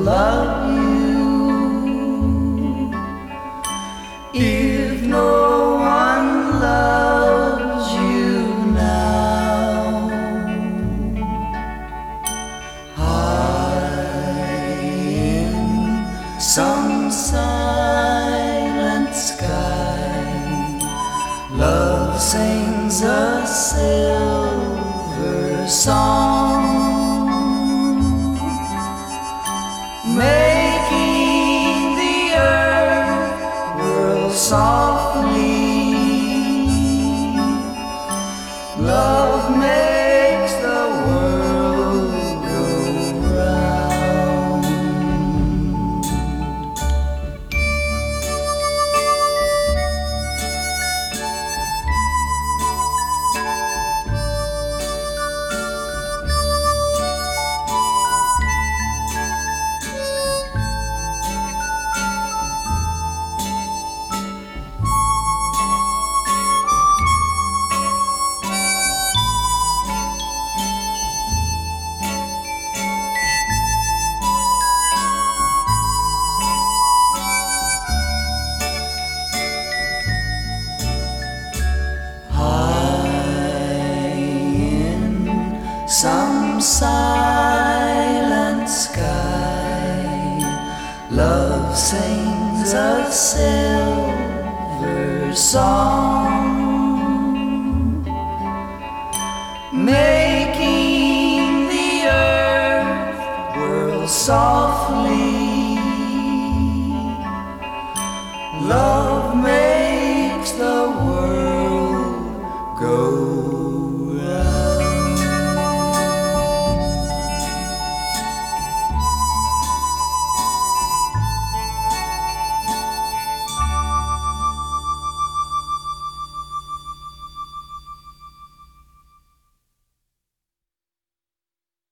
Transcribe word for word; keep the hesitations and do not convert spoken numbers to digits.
love you. If no one loves you now, high in some silent sky, love sings a silver song, making the earth whirl softly. Love makes the world go round. Some silent sky, love sings a silver song, making the earth whirl softly. Love makes the world go